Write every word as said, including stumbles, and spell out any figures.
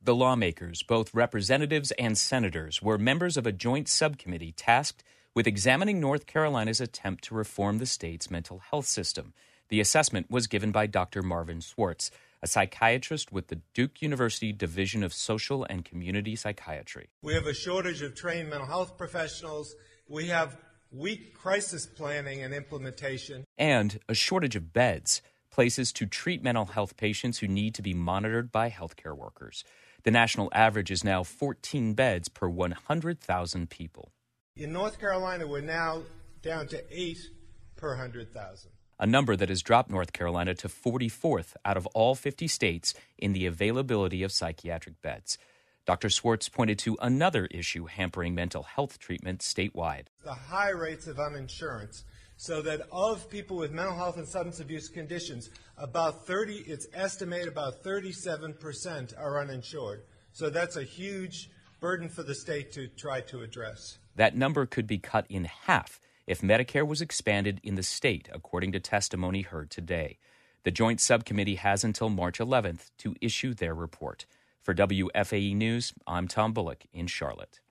The lawmakers, both representatives and senators, were members of a joint subcommittee tasked with examining North Carolina's attempt to reform the state's mental health system. The assessment was given by Doctor Marvin Schwartz, a psychiatrist with the Duke University Division of Social and Community Psychiatry. We have a shortage of trained mental health professionals. We have weak crisis planning and implementation. And a shortage of beds, places to treat mental health patients who need to be monitored by healthcare workers. The national average is now fourteen beds per one hundred thousand people. In North Carolina, we're now down to eight per one hundred thousand. A number that has dropped North Carolina to forty-fourth out of all fifty states in the availability of psychiatric beds. Doctor Schwartz pointed to another issue hampering mental health treatment statewide. The high rates of uninsurance, so that of people with mental health and substance abuse conditions, about thirty, it's estimated about thirty-seven percent are uninsured. So that's a huge burden for the state to try to address. That number could be cut in half if Medicare was expanded in the state, according to testimony heard today. The Joint Subcommittee has until March eleventh to issue their report. For W F A E News, I'm Tom Bullock in Charlotte.